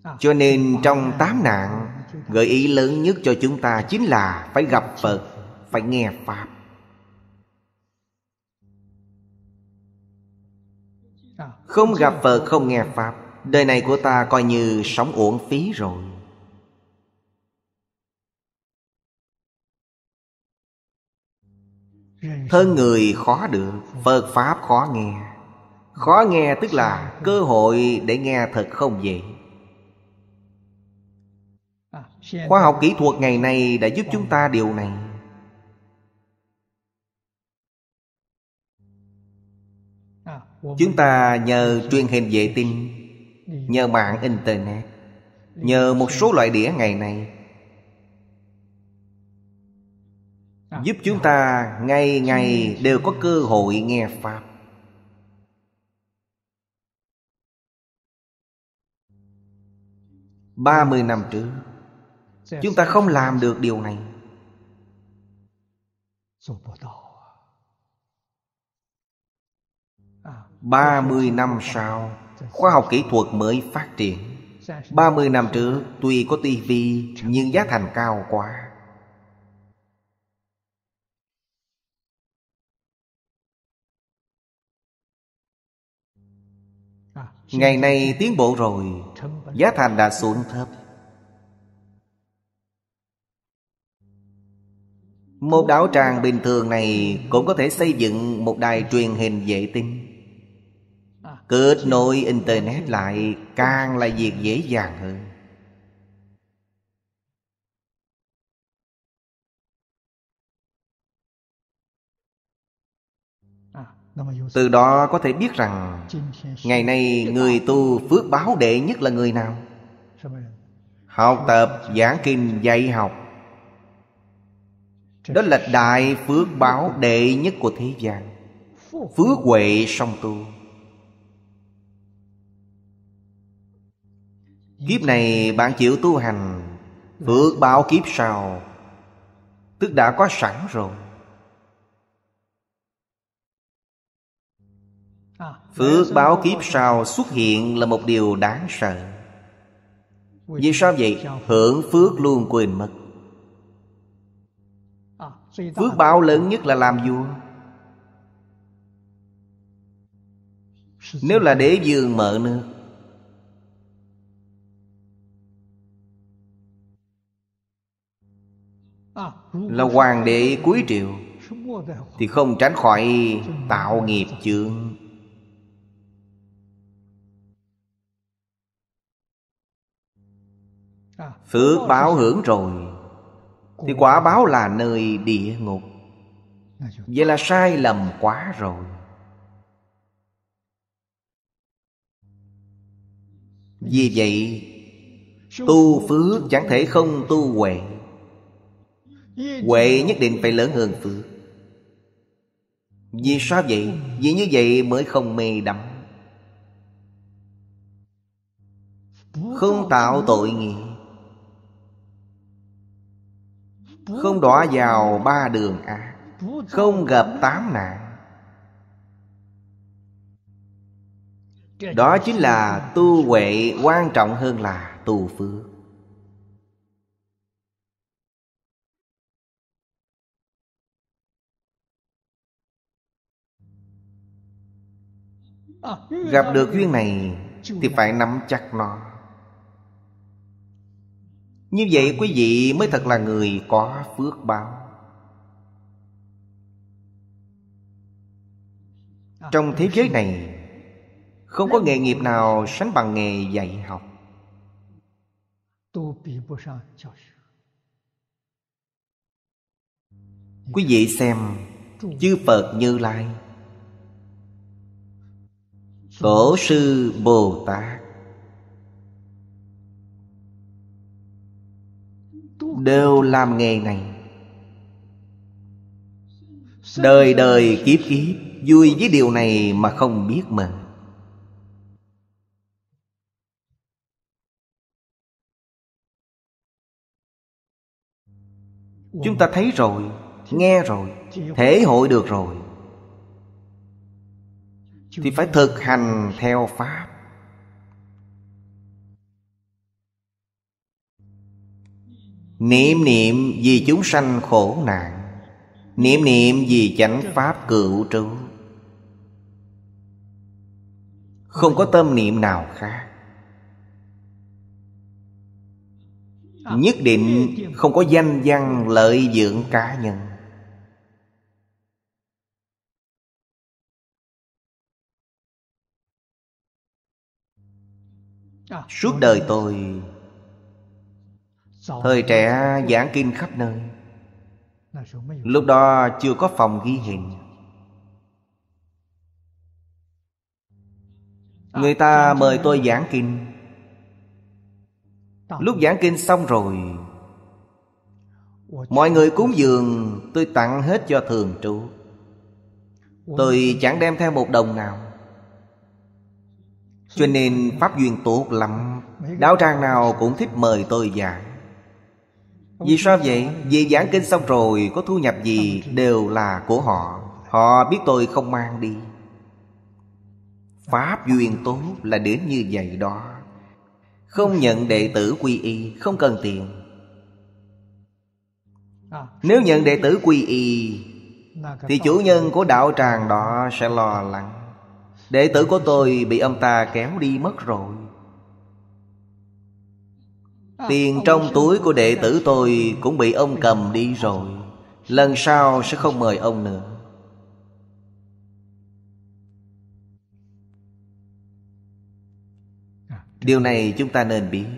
Cho nên trong 8 nạn, gợi ý lớn nhất cho chúng ta chính là phải gặp Phật, phải nghe Pháp. Không gặp Phật, không nghe Pháp, đời này của ta coi như sống uổng phí rồi. Thân người khó được, Phật Pháp khó nghe. Khó nghe tức là cơ hội để nghe thật không dễ. Khoa học kỹ thuật ngày nay đã giúp chúng ta điều này. Chúng ta nhờ truyền hình vệ tinh, nhờ mạng Internet, nhờ một số loại đĩa ngày nay, giúp chúng ta ngày ngày đều có cơ hội nghe Pháp. Ba 30 năm trước, chúng ta không làm được điều này. 30 năm sau, khoa học kỹ thuật mới phát triển. 30 năm trước, tuy có tivi nhưng giá thành cao quá. Ngày nay tiến bộ rồi, giá thành đã xuống thấp. Một đạo tràng bình thường này cũng có thể xây dựng một đài truyền hình vệ tinh. Kết nối Internet lại càng là việc dễ dàng hơn. Từ đó có thể biết rằng ngày nay người tu phước báo đệ nhất là người nào? Học tập giảng kinh dạy học. Đó là đại phước báo đệ nhất của thế gian. Phước huệ song tu. Kiếp này bạn chịu tu hành, phước báo kiếp sau tức đã có sẵn rồi. Phước báo kiếp sau xuất hiện là một điều đáng sợ. Vì sao vậy? Hưởng phước luôn quên mất. Phước báo lớn nhất là làm vua. Nếu là đế vương mở nước, là hoàng đế cuối triều, thì không tránh khỏi tạo nghiệp chướng. Phước báo hưởng rồi thì quả báo là nơi địa ngục. Vậy là sai lầm quá rồi. Vì vậy tu phước chẳng thể không tu huệ. Huệ nhất định phải lớn hơn phước. Vì sao vậy? Vì như vậy mới không mê đắm, không tạo tội nghiệp, không đọa vào 3 đường ác, không gặp 8 nạn. Đó chính là tu huệ quan trọng hơn là tu phước. Gặp được duyên này thì phải nắm chắc nó. Như vậy quý vị mới thật là người có phước báo. Trong thế giới này không có nghề nghiệp nào sánh bằng nghề dạy học. Quý vị xem chư Phật Như Lai, Tổ sư Bồ Tát đều làm nghề này. Đời đời kiếp kiếp vui với điều này mà không biết mừng. Chúng ta thấy rồi, nghe rồi, thể hội được rồi, thì phải thực hành theo Pháp. Niệm niệm vì chúng sanh khổ nạn, niệm niệm vì chánh pháp cửu trụ. Không có tâm niệm nào khác. Nhất định không có danh văn lợi dưỡng cá nhân. Suốt đời tôi thời trẻ giảng kinh khắp nơi. Lúc đó chưa có phòng ghi hình. Người ta mời tôi giảng kinh. Lúc giảng kinh xong rồi, mọi người cúng dường tôi tặng hết cho thường trụ. Tôi chẳng đem theo một đồng nào. Cho nên pháp duyên tốt lắm. Đạo tràng nào cũng thích mời tôi giảng. Vì sao vậy? Vì giảng kinh xong rồi có thu nhập gì đều là của họ. Họ biết tôi không mang đi. Pháp duyên tốt là đến như vậy đó. Không nhận đệ tử quy y, không cần tiền. Nếu nhận đệ tử quy y thì chủ nhân của đạo tràng đó sẽ lo lắng. Đệ tử của tôi bị ông ta kéo đi mất rồi. Tiền trong túi của đệ tử tôi cũng bị ông cầm đi rồi. Lần sau sẽ không mời ông nữa. Điều này chúng ta nên biết.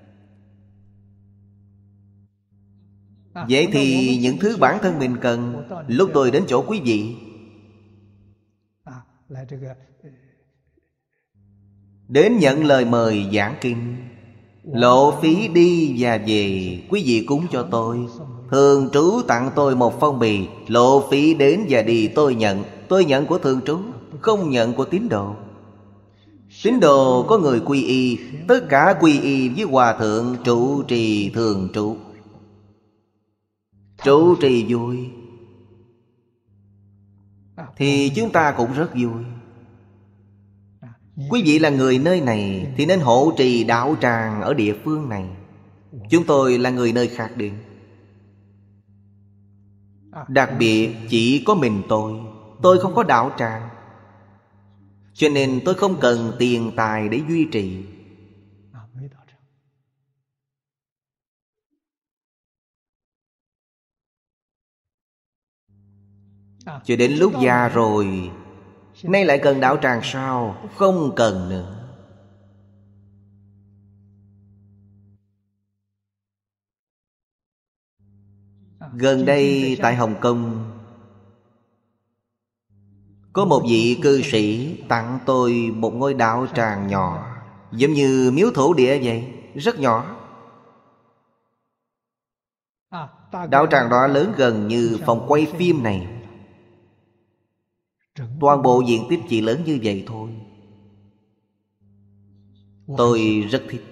Vậy thì những thứ bản thân mình cần, lúc tôi đến chỗ quý vị, đến nhận lời mời giảng kinh, lộ phí đi và về, quý vị cúng cho tôi. Thường trú tặng tôi một phong bì, lộ phí đến và đi tôi nhận. Tôi nhận của thường trú, không nhận của tín đồ. Tín đồ có người quy y, tất cả quy y với hòa thượng trụ trì thường trụ. Trụ trì vui thì chúng ta cũng rất vui. Quý vị là người nơi này thì nên hộ trì đạo tràng ở địa phương này. Chúng tôi là người nơi khác đến. Đặc biệt chỉ có mình tôi không có đạo tràng. Cho nên tôi không cần tiền tài để duy trì. Cho đến lúc già rồi, nay lại cần đạo tràng sao? Không cần nữa. Gần đây tại Hồng Kông, có một vị cư sĩ tặng tôi một ngôi đạo tràng nhỏ, giống như miếu thổ địa vậy, rất nhỏ. Đạo tràng đó lớn gần như phòng quay phim này. Toàn bộ diện tích chỉ lớn như vậy thôi. Tôi rất thích.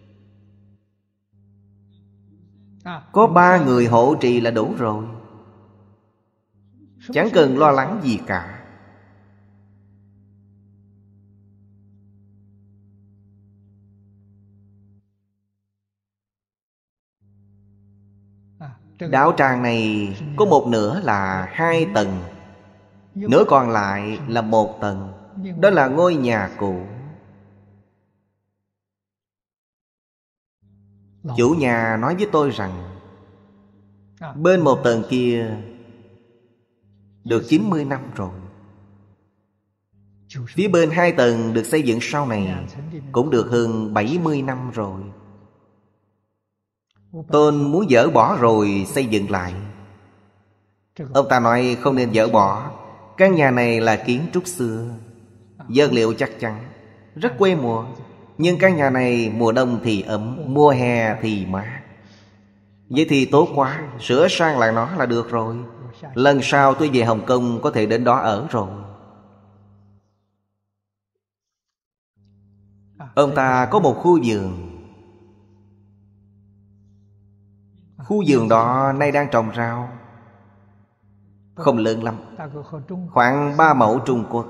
Có 3 người hộ trì là đủ rồi. Chẳng cần lo lắng gì cả. Đạo tràng này có một nửa là 2 tầng, nửa còn lại là 1 tầng. Đó là ngôi nhà cũ. Chủ nhà nói với tôi rằng bên 1 tầng kia được 90 năm rồi. Phía bên 2 tầng được xây dựng sau này cũng được hơn 70 năm rồi. Tôi muốn dỡ bỏ rồi xây dựng lại. Ông ta nói không nên dỡ bỏ. Căn nhà này là kiến trúc xưa, vật liệu chắc chắn, rất quê mùa. Nhưng căn nhà này mùa đông thì ấm, mùa hè thì mát. Vậy thì tốt quá, sửa sang lại nó là được rồi. Lần sau tôi về Hồng Kông có thể đến đó ở rồi. Ông ta có một khu vườn. Khu vườn đó nay đang trồng rau. Không lớn lắm, khoảng 3 mẫu Trung Quốc.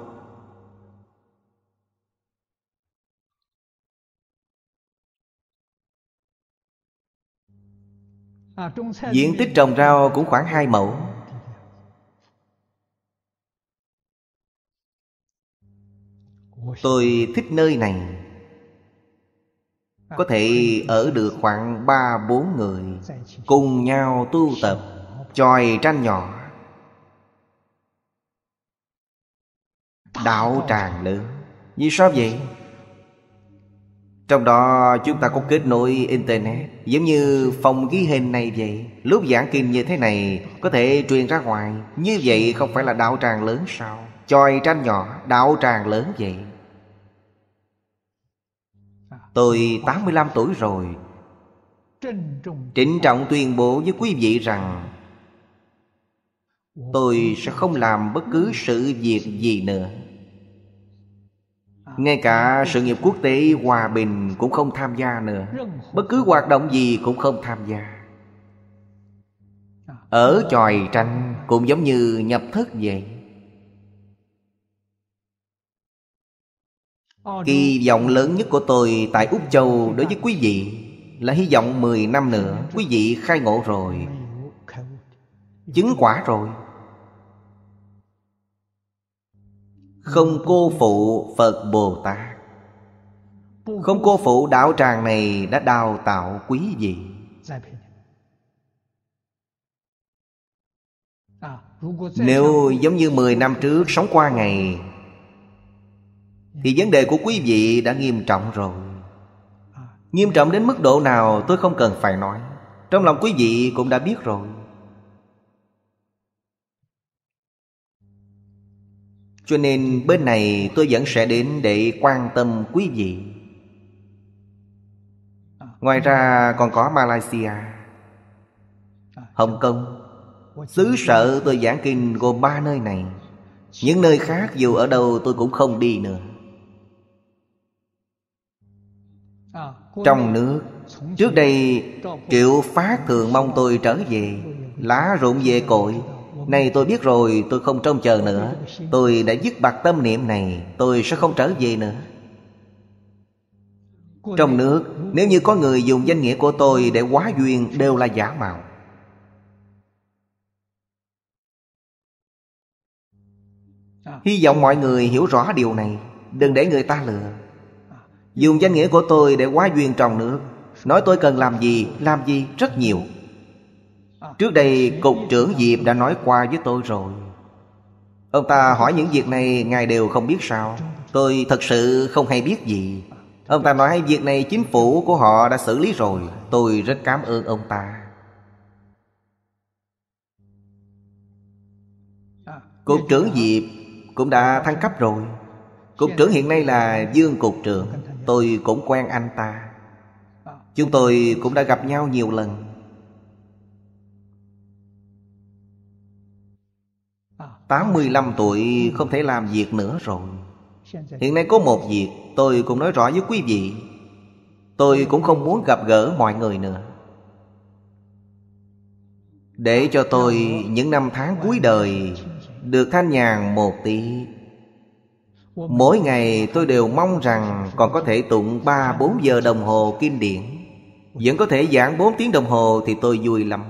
Diện tích trồng rau cũng khoảng 2 mẫu. Tôi thích nơi này. Có thể ở được khoảng 3-4 người cùng nhau tu tập, chòi tranh nhỏ. Đạo tràng lớn. Vì sao vậy? Trong đó chúng ta có kết nối Internet, giống như phòng ghi hình này vậy. Lúc giảng kinh như thế này có thể truyền ra ngoài. Như vậy không phải là đạo tràng lớn sao? Chòi tranh nhỏ, đạo tràng lớn vậy. Tôi 85 tuổi rồi. Trịnh trọng tuyên bố với quý vị rằng tôi sẽ không làm bất cứ sự việc gì nữa. Ngay cả sự nghiệp quốc tế hòa bình cũng không tham gia nữa. Bất cứ hoạt động gì cũng không tham gia. Ở chòi tranh cũng giống như nhập thất vậy. Kỳ vọng lớn nhất của tôi tại Úc Châu đối với quý vị là hy vọng 10 năm nữa quý vị khai ngộ rồi, chứng quả rồi, không cô phụ Phật Bồ Tát, không cô phụ đạo tràng này đã đào tạo quý vị. Nếu giống như 10 năm trước sống qua ngày thì vấn đề của quý vị đã nghiêm trọng rồi. Nghiêm trọng đến mức độ nào tôi không cần phải nói. Trong lòng quý vị cũng đã biết rồi. Cho nên bên này tôi vẫn sẽ đến để quan tâm quý vị. Ngoài ra còn có Malaysia, Hồng Kông. Xứ sở tôi giảng kinh gồm 3 nơi này. Những nơi khác dù ở đâu tôi cũng không đi nữa. Trong nước, trước đây Triệu Phát thường mong tôi trở về. Lá rụng về cội. Này tôi biết rồi, tôi không trông chờ nữa. Tôi đã dứt bặt tâm niệm này. Tôi sẽ không trở về nữa. Trong nước, nếu như có người dùng danh nghĩa của tôi để hóa duyên, đều là giả mạo. Hy vọng mọi người hiểu rõ điều này. Đừng để người ta lừa. Dùng danh nghĩa của tôi để hóa duyên trong nước, nói tôi cần làm gì rất nhiều. Trước đây Cục trưởng Diệp đã nói qua với tôi rồi. Ông ta hỏi những việc này ngài đều không biết sao? Tôi thật sự không hay biết gì. Ông ta nói việc này chính phủ của họ đã xử lý rồi. Tôi rất cảm ơn ông ta. Cục trưởng Diệp cũng đã thăng cấp rồi. Cục trưởng hiện nay là Dương Cục trưởng. Tôi cũng quen anh ta. Chúng tôi cũng đã gặp nhau nhiều lần. 85 tuổi không thể làm việc nữa rồi. Hiện nay có một việc tôi cũng nói rõ với quý vị. Tôi cũng không muốn gặp gỡ mọi người nữa. Để cho tôi những năm tháng cuối đời được thanh nhàn một tí. Mỗi ngày tôi đều mong rằng còn có thể tụng 3-4 giờ đồng hồ kinh điển, vẫn có thể giảng 4 tiếng đồng hồ thì tôi vui lắm.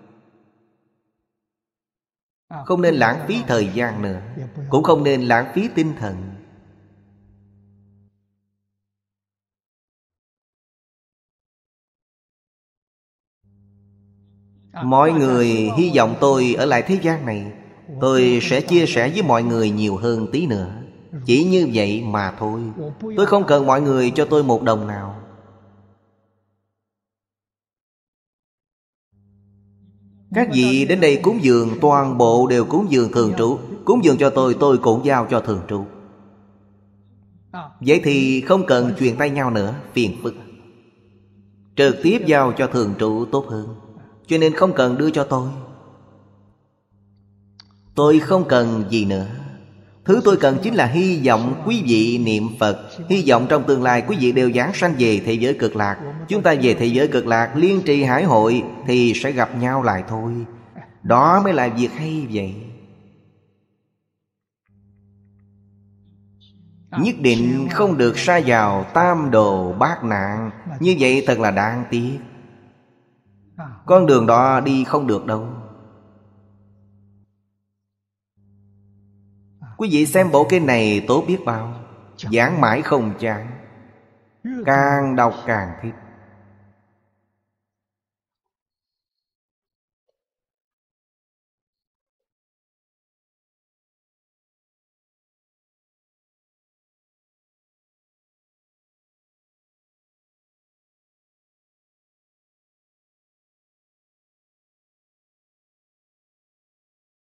Không nên lãng phí thời gian nữa, cũng không nên lãng phí tinh thần. Mọi người hy vọng tôi ở lại thế gian này, tôi sẽ chia sẻ với mọi người nhiều hơn tí nữa. Chỉ như vậy mà thôi. Tôi không cần mọi người cho tôi một đồng nào. Các vị đến đây cúng dường, toàn bộ đều cúng dường thường trụ. Cúng dường cho tôi cũng giao cho thường trụ. Vậy thì không cần truyền tay nhau nữa, phiền phức. Trực tiếp giao cho thường trụ tốt hơn. Cho nên không cần đưa cho tôi. Tôi không cần gì nữa. Thứ tôi cần chính là hy vọng quý vị niệm Phật. Hy vọng trong tương lai quý vị đều giáng sanh về thế giới cực lạc. Chúng ta về thế giới cực lạc liên trì hải hội thì sẽ gặp nhau lại thôi. Đó mới là việc hay vậy. Nhất định không được sa vào tam đồ bát nạn. Như vậy thật là đáng tiếc. Con đường đó đi không được đâu. Quý vị xem bộ kinh này tốt biết bao, giảng mãi không chán, càng đọc càng thích.